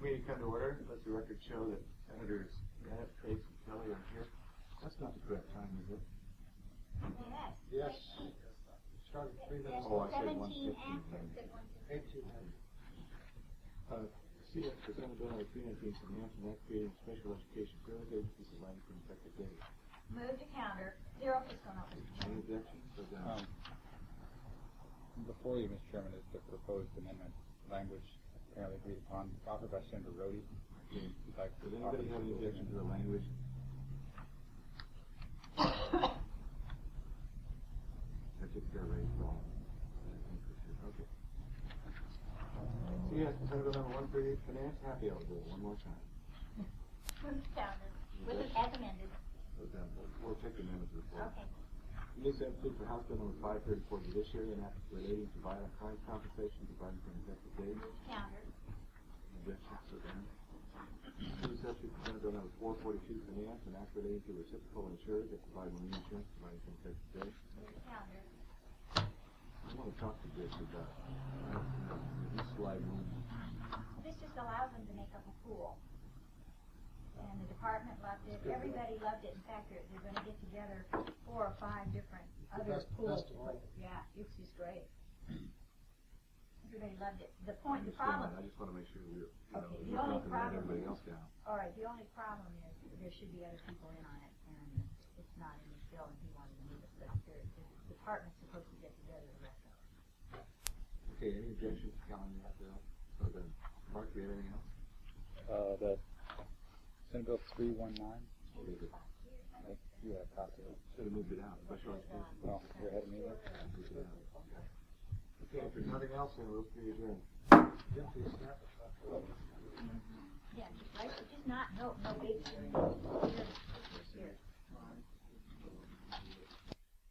meeting come to order. Let the record show that Senators Bennett, Trace, and Kelly are here. That's not the correct time, is it? Yes. Started 3 minutes. Oh, I said 17 1:15. after. 18 minutes. See if the Senate Bill 319 finance and that creating special education privilege agencies of language from effective date. Move to counter. Zero fiscal notice. Any objections? So done. Before you, Mr. Chairman, is the proposed amendment language apparently agreed upon, offered by Senator Rhodey. Okay. Does anybody have any objection to the language? I took care of it wrong. Okay. See, yes, Senate Bill number 138, finance, happy hour bill, one more time. Move to counter. With it as amended. So done. We'll take the amendments before. Okay. New substitute for House Bill number 534 judiciary and act relating to violent crime compensation providing for an effective date. Move to counter. Objections, so done. New substitute for Senate Bill number 442 finance and act relating to reciprocal insurers that provide marine insurance providing for an effective date. Move to counter. I want to talk to Dick about this slide one. This just allows them to make up a pool. And the department loved it. Everybody loved it. In fact, they're going to get together 4 or 5 different other pools. Yeah, it's just great. Everybody loved it. The problem. I just want to make sure we're Okay, the we're only not going to let problem. everybody else down. All right, the only problem is there should be other people in on it, and it's not in this bill, and he wanted to move it. But the department's supposed to get together the rest of it. Okay, any objections to calendar that bill? So then, Mark, do we have anything else? The Senate Bill 319. What is it? You have a copy of it. Should have moved it out. Special education. Oh, you're ahead of me there? Moved it out. Okay, if there's nothing else, then we'll be adjourned. Yeah, just right. Just not no big.